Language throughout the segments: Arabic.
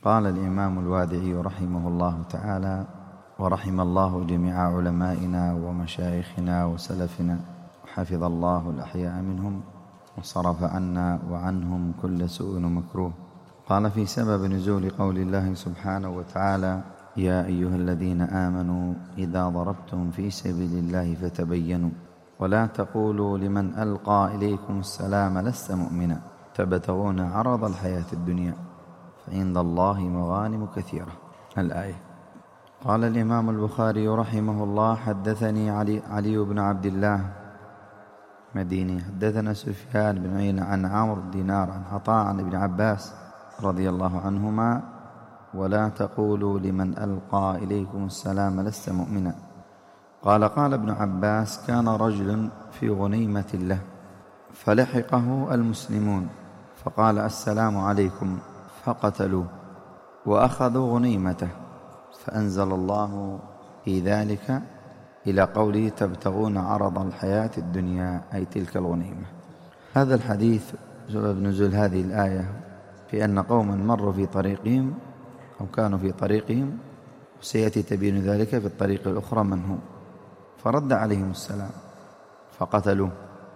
قال الإمام الوادعي رحمه الله تعالى: ورحم الله جميع علمائنا ومشايخنا وسلفنا، وحفظ الله الأحياء منهم، وصرف عنا وعنهم كل سوء ومكروه. قال في سبب نزول قول الله سبحانه وتعالى: يا أيها الذين آمنوا إذا ضربتم في سبيل الله فتبينوا ولا تقولوا لمن ألقى إليكم السلام لست مؤمنا تبتغون عرض الحياة الدنيا فعند الله مغانم كثيرة. الآية. قال الإمام البخاري رحمه الله: حدثني علي بن عبد الله مديني حدثنا سفيان بن عيينة عن عمرو بن دينار عن عطاء عن ابن عباس رضي الله عنهما: ولا تقولوا لمن ألقى إليكم السلام لست مؤمنا. قال ابن عباس: كان رجل في غنيمة له فلحقه المسلمون فقال: السلام عليكم، فقتلوه وأخذوا غنيمته، فأنزل الله في ذلك إلى قوله: تبتغون عرض الحياة الدنيا، أي تلك الغنيمة. هذا الحديث سبب نزول هذه الآية في أن قوما مروا في طريقهم أو كانوا في طريقهم، وسيأتي تبين ذلك في الطريق الأخرى من هم، فرد عليهم السلام فقتلوه.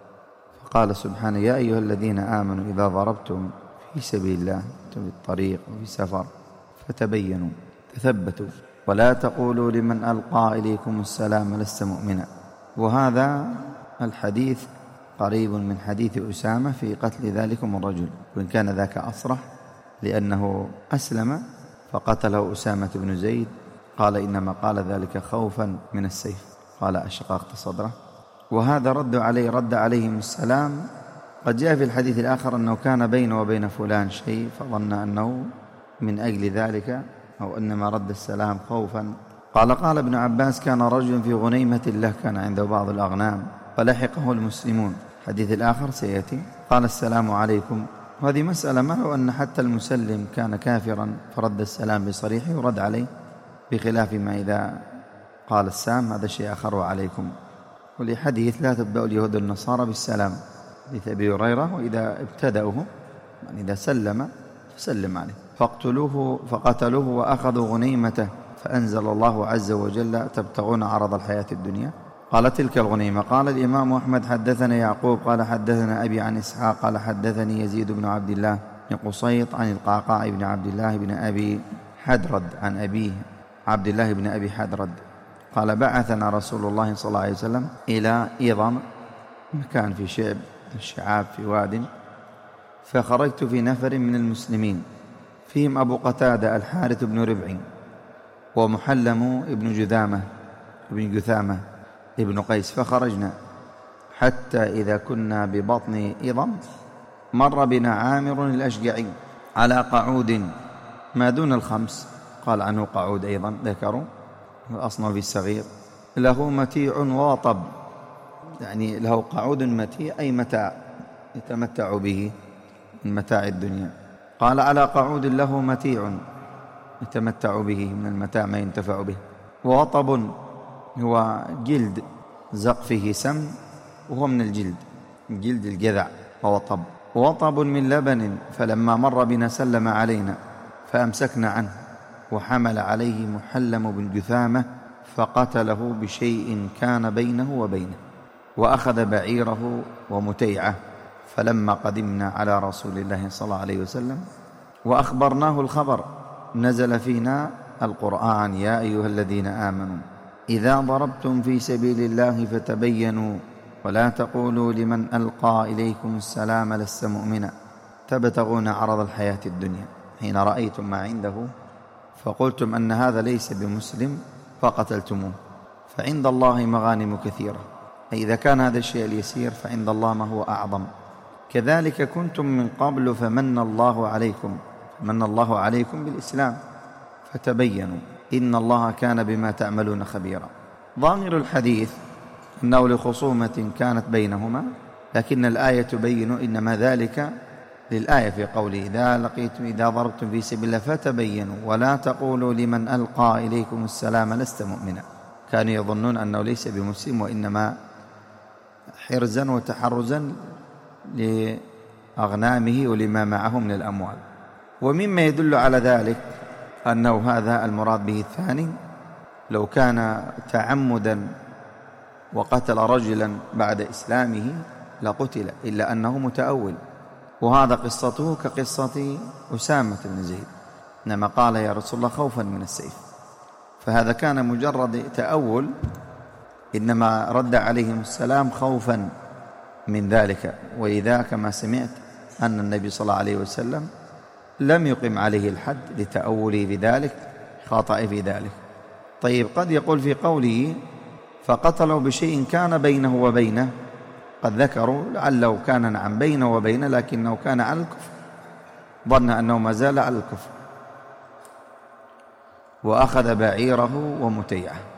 فقال سبحانه: يا أيها الذين آمنوا إذا ضربتم في سبيل الله في الطريق وفي سفر فتبينوا، تثبتوا، ولا تقولوا لمن ألقى إليكم السلام لست مؤمنا. وهذا الحديث قريب من حديث أسامة في قتل ذلكم الرجل، وإن كان ذاك أصرح لأنه أسلم فقتله أسامة بن زيد، قال إنما قال ذلك خوفا من السيف، قال أشققت صدره. وهذا رد عليهم السلام. قد جاء في الحديث الآخر أنه كان بينه وبين فلان شيء فظن أنه من أجل ذلك، أو إنما رد السلام خوفا. قال ابن عباس: كان رجل في غنيمة له، كان عنده بعض الأغنام، فلحقه المسلمون. الحديث الآخر سيأتي. قال: السلام عليكم. وهذه مسألة، ما لو أن حتى المسلم كان كافرا فرد السلام بصريحه يرد عليه، بخلاف ما إذا قال السام هذا شيء آخر وعليكم. ولحديث: لا تبدأ اليهود النصارى بالسلام، حديث أبي هريرة: وإذا ابتدأوه يعني إذا سلم فسلم عليه. فقتلوه وأخذوا غنيمته، فأنزل الله عز وجل: تبتغون عرض الحياة الدنيا. قال: تلك الغنيمة. قال الإمام أحمد: حدثنا يعقوب قال حدثنا أبي عن إسحاق قال حدثني يزيد بن عبد الله بن قصيط عن القعقاع بن عبد الله بن أبي حدرد عن أبيه عبد الله بن أبي حدرد قال: بعثنا رسول الله صلى الله عليه وسلم إلى إيضم، مكان في شعاب في واد، فخرجت في نفر من المسلمين فيهم أبو قتادة الحارث بن ربع ومحلم ابن جثامة ابن قيس، فخرجنا حتى إذا كنا ببطن إضم مر بنا عامر الأشجعي على قعود ما دون الخمس، قال عنه قعود أيضا ذكروا الأصنف الصغير، له متيع وطب، يعني له قعود متيع أي متاع يتمتع به من متاع الدنيا. قال: على قعود له متيع يتمتع به من المتاع ما ينتفع به، ووطب هو جلد زق فيه سم وهو من الجلد الجذع، ووطب من لبن، فلما مر بنا سلم علينا فأمسكنا عنه، وحمل عليه محلم بن جثامة فقتله بشيء كان بينه وبينه، وأخذ بعيره ومتيعه. فلما قدمنا على رسول الله صلى الله عليه وسلم وأخبرناه الخبر نزل فينا القرآن: يا أيها الذين آمنوا إذا ضربتم في سبيل الله فتبينوا ولا تقولوا لمن ألقى إليكم السلام لست مؤمنا تبتغون عرض الحياة الدنيا، حين رأيتم ما عنده فقلتم أن هذا ليس بمسلم فقتلتموه، فعند الله مغانم كثيرة. أي إذا كان هذا الشيء اليسير فعند الله ما هو أعظم. كذلك كنتم من قبل فمن الله عليكم بالإسلام فتبينوا إن الله كان بما تعملون خبيرا. ضامر الحديث أنه لخصومة كانت بينهما، لكن الآية تبين إنما ذلك للآية في قوله: إذا ضربتم في سبيل الله فتبينوا ولا تقولوا لمن ألقى إليكم السلام لست مؤمنا. كانوا يظنون أنه ليس بمسلم، وإنما حرزا وتحرزا لأغنامه ولما معه من الأموال. ومما يدل على ذلك أنه هذا المراد به الثاني، لو كان تعمدا وقتل رجلا بعد إسلامه لقتل، إلا أنه متأول، وهذا قصته كقصة أسامة بن زيد، إنما قال يا رسول الله خوفا من السيف، فهذا كان مجرد تأول، إنما رد عليهم السلام خوفا من ذلك. وإذا كما سمعت أن النبي صلى الله عليه وسلم لم يقم عليه الحد لتأوله بذلك، خاطئ في ذلك. طيب، قد يقول في قوله فقتلوا بشيء كان بينه وبينه، قد ذكروا لعله كان نعم بينه وبينه لكنه كان على الكفر، ظن أنه ما زال على الكفر، وأخذ بعيره ومتيعه.